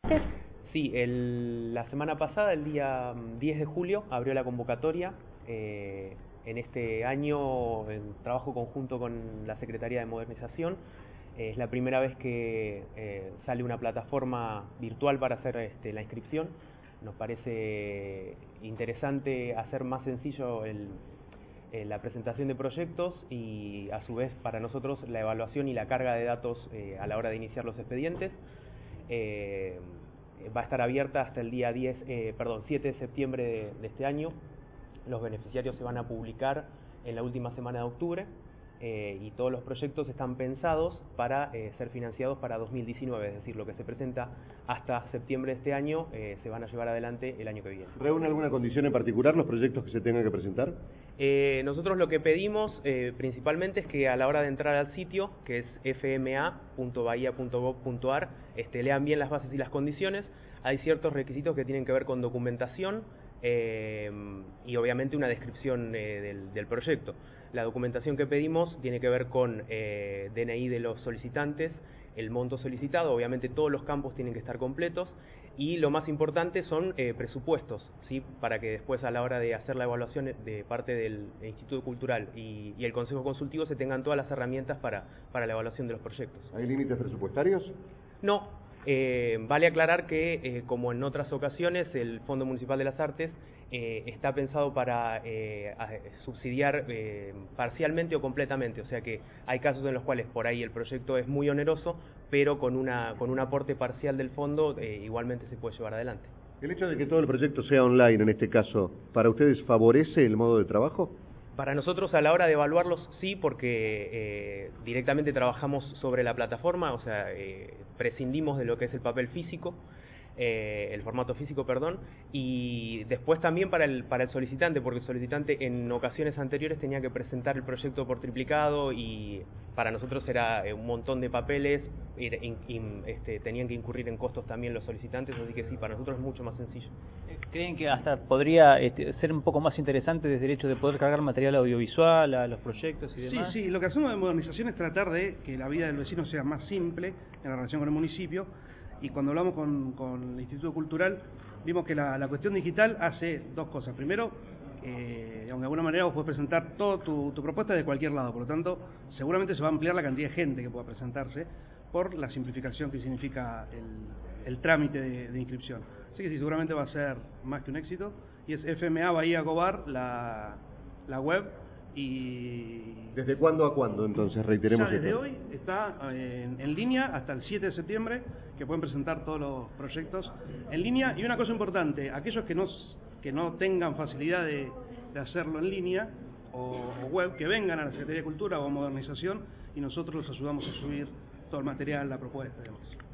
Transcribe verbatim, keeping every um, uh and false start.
Sí, el, la semana pasada, el día diez de julio, abrió la convocatoria. Eh, en este año, en trabajo conjunto con la Secretaría de Modernización, eh, es la primera vez que eh, sale una plataforma virtual para hacer este, la inscripción. Nos parece interesante hacer más sencillo el, eh, la presentación de proyectos y, a su vez, para nosotros, la evaluación y la carga de datos eh, a la hora de iniciar los expedientes. Eh, va a estar abierta hasta el día diez, eh, perdón, siete de septiembre de, de este año. Los beneficiarios se van a publicar en la última semana de octubre eh, y todos los proyectos están pensados para eh, ser financiados para dos mil diecinueve, es decir, lo que se presenta hasta septiembre de este año eh, se van a llevar adelante el año que viene. ¿Reúne alguna condición en particular los proyectos que se tengan que presentar? Eh, nosotros lo que pedimos eh, principalmente es que a la hora de entrar al sitio, que es f m a punto bahía punto gov punto a r, este, lean bien las bases y las condiciones. Hay ciertos requisitos que tienen que ver con documentación eh, y obviamente una descripción eh, del, del proyecto. La documentación que pedimos tiene que ver con eh, D N I de los solicitantes, el monto solicitado, obviamente todos los campos tienen que estar completos, y lo más importante son eh, presupuestos, ¿sí? Para que después, a la hora de hacer la evaluación de parte del Instituto Cultural y, y el Consejo Consultivo, se tengan todas las herramientas para, para la evaluación de los proyectos. ¿Hay límites presupuestarios? No. Eh, vale aclarar que, eh, como en otras ocasiones, el Fondo Municipal de las Artes eh, está pensado para eh, a, subsidiar eh, parcialmente o completamente, o sea que hay casos en los cuales por ahí el proyecto es muy oneroso, pero con, una, con un aporte parcial del fondo eh, igualmente se puede llevar adelante. ¿El hecho de que todo el proyecto sea online, en este caso, para ustedes favorece el modo de trabajo? Para nosotros, a la hora de evaluarlos, sí, porque eh, directamente trabajamos sobre la plataforma, o sea, eh, prescindimos de lo que es el papel físico, eh, el formato físico, perdón, y después también para el, para el solicitante, porque el solicitante en ocasiones anteriores tenía que presentar el proyecto por triplicado y para nosotros era un montón de papeles, y, y, y, este, tenían que incurrir en costos también los solicitantes, así que sí, para nosotros es mucho más sencillo. ¿Creen que hasta podría este, ser un poco más interesante desde el hecho de poder cargar material audiovisual a los proyectos y demás? Sí, sí, lo que hacemos de modernización es tratar de que la vida del vecino sea más simple en la relación con el municipio, y cuando hablamos con, con el Instituto Cultural vimos que la, la cuestión digital hace dos cosas. Primero, eh, de alguna manera vos podés presentar toda tu, tu propuesta de cualquier lado, por lo tanto seguramente se va a ampliar la cantidad de gente que pueda presentarse por la simplificación que significa el, el trámite de, de inscripción. Así que sí, seguramente va a ser más que un éxito, y es F M A Bahía Gobar la, la web. Y ¿Desde cuándo a cuándo, entonces? Reiteremos ya desde esto. hoy está en, en línea hasta el siete de septiembre, que pueden presentar todos los proyectos en línea. Y una cosa importante, aquellos que no, que no tengan facilidad de, de hacerlo en línea o, o web, que vengan a la Secretaría de Cultura o a Modernización y nosotros los ayudamos a subir todo el material, la propuesta y demás.